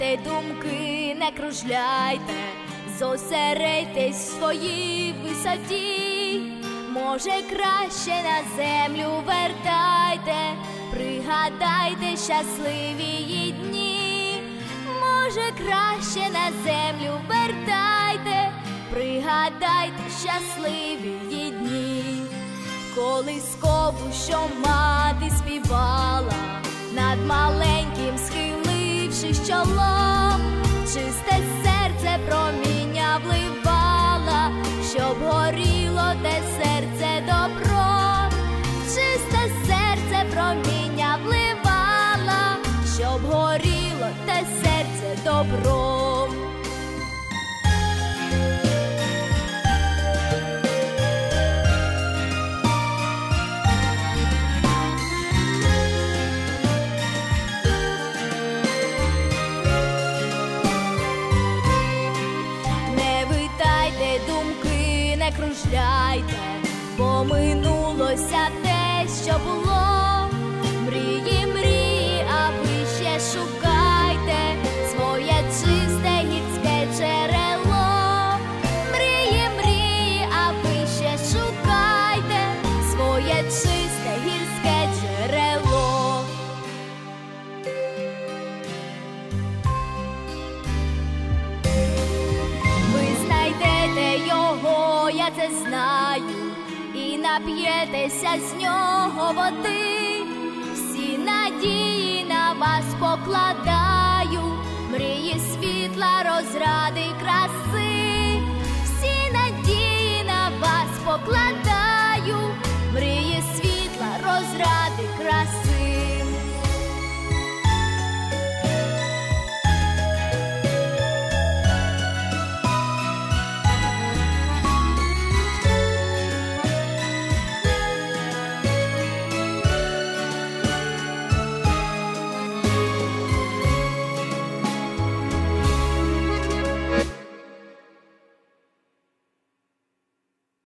витайте думки, не кружляйте, зосередьтесь в своїй висоті. Може, краще на землю вертайте, пригадайте щасливі її дні. Може, краще на землю вертайте, пригадайте щасливі її дні. Колискову, що мати співала, над маленьким схилившись чолом, чисте серце проміння вливала, щоб горіло те серце добро. Чисте серце проміння вливала, щоб горіло те серце добро. Думки не кружляйте, бо минулося те, що було. Мрії, мрії, а ви ще шукайте своє чисте гірське джерело. Мрії, мрії, а ви ще шукайте своє чисте гірське джерело. Його, я це знаю, і нап'єтеся з нього води. Всі надії на вас покладаю, мрії світла, розради, краси.